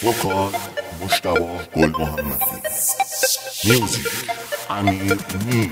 وکال مجتبی گل محمدی، میوزیک امیر نیک.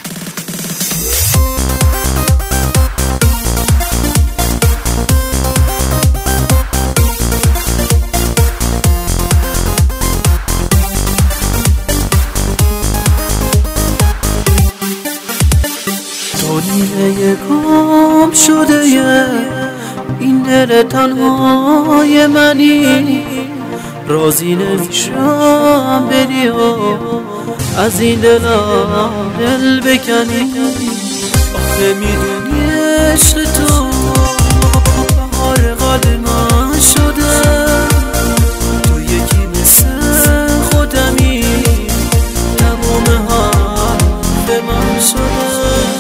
نیمه گم شده این دل تنهای منی، راضی نمیشم بری و از این دلم دل بکنی. آخه میدونی عشق تو بهار قلب من شده، تو یکی مثل خودمی، تمام حال من شده.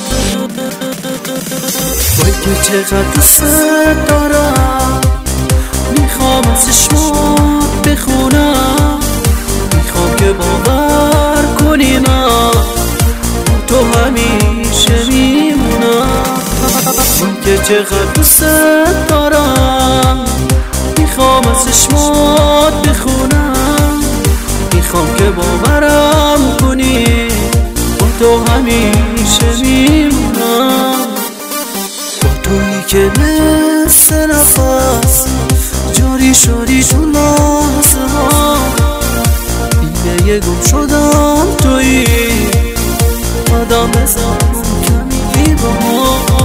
وای که چقدر دوست دارم، میخوام از چشمات بخونم، میخوام که باور کنی من تو همیشه میمونم. وای که چقدر دوست دارم، میخوام از چشمات بخونم، میخوام که باورم کنی تو همیشه میمونم. تویی که مثل نفس جاری شدی تو لحظه ها، اینه گم شدم تویی، قدم بزن کمی با ما،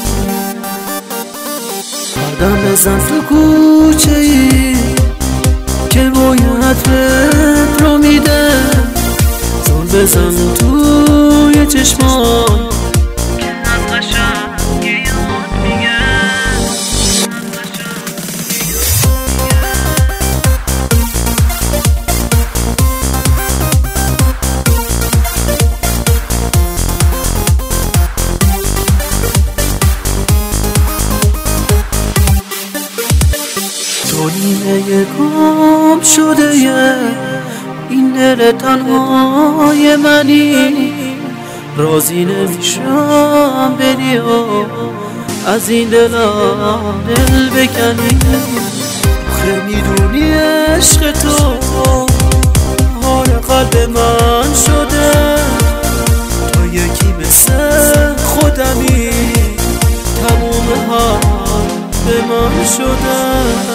قدم بزن تو کوچه ای که باید بهت رو میده، زل بزن توی چشمان که از قشنگ تو نیمه گم شده این دل تنهای منی، راضی نمیشم بری و از این دلم دل بکنی. آخه میدونی عشق تو حال قلب من شده، تو یکی مثل خودمی، تموم حال به من شده.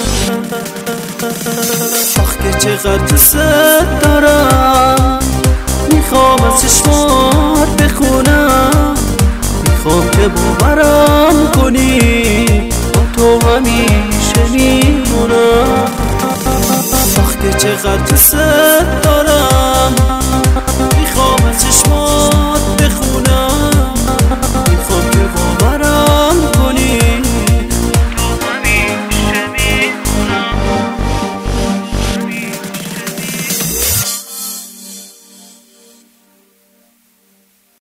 آخ که چقدر دوست دارم، میخوام از چشمات بخونم، میخوام که باورم کنی با تو همیشه میمونم. آخ که چقدر دوست دارم،